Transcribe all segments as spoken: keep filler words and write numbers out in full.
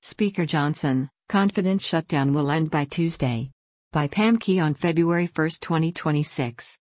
Speaker Johnson, confident shutdown will end by Tuesday. By Pam Key on February first, twenty twenty-six.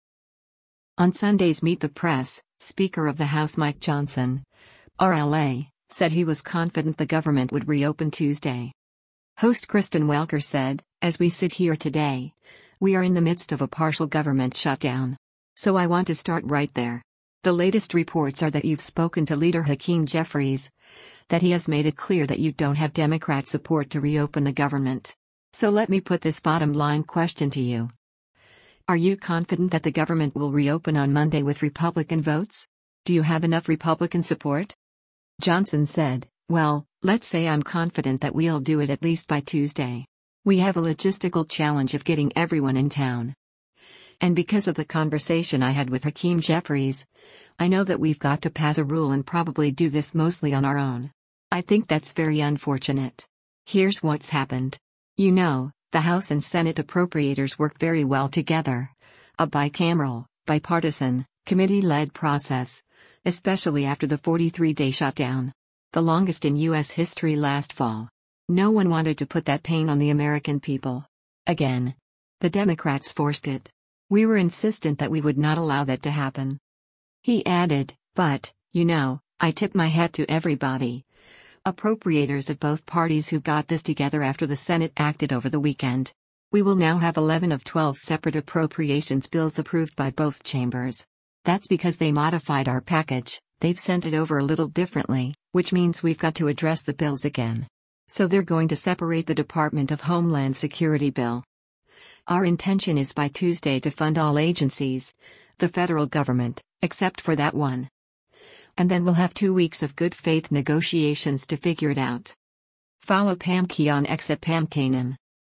On Sunday's Meet the Press, Speaker of the House Mike Johnson, R L A, said he was confident the government would reopen Tuesday. Host Kristen Welker said, "As we sit here today, we are in the midst of a partial government shutdown. So I want to start right there. The latest reports are that you've spoken to Leader Hakeem Jeffries, that he has made it clear that you don't have Democrat support to reopen the government. So let me put this bottom line question to you. Are you confident that the government will reopen on Monday with Republican votes? Do you have enough Republican support?" Johnson said, "Well, let's say I'm confident that we'll do it at least by Tuesday. We have a logistical challenge of getting everyone in town. And because of the conversation I had with Hakeem Jeffries, I know that we've got to pass a rule and probably do this mostly on our own. I think that's very unfortunate. Here's what's happened. You know, the House and Senate appropriators work very well together. A bicameral, bipartisan, committee-led process, especially after the forty-three day shutdown. The longest in U S history last fall. No one wanted to put that pain on the American people. Again. The Democrats forced it. We were insistent that we would not allow that to happen." He added, "But, you know, I tip my hat to everybody. Appropriators of both parties who got this together after the Senate acted over the weekend. We will now have eleven of twelve separate appropriations bills approved by both chambers. That's because they modified our package, they've sent it over a little differently, which means we've got to address the bills again. So they're going to separate the Department of Homeland Security bill. Our intention is by Tuesday to fund all agencies, the federal government, except for that one. And then we'll have two weeks of good faith negotiations to figure it out." Follow Pam Key on X at Pam Kanan.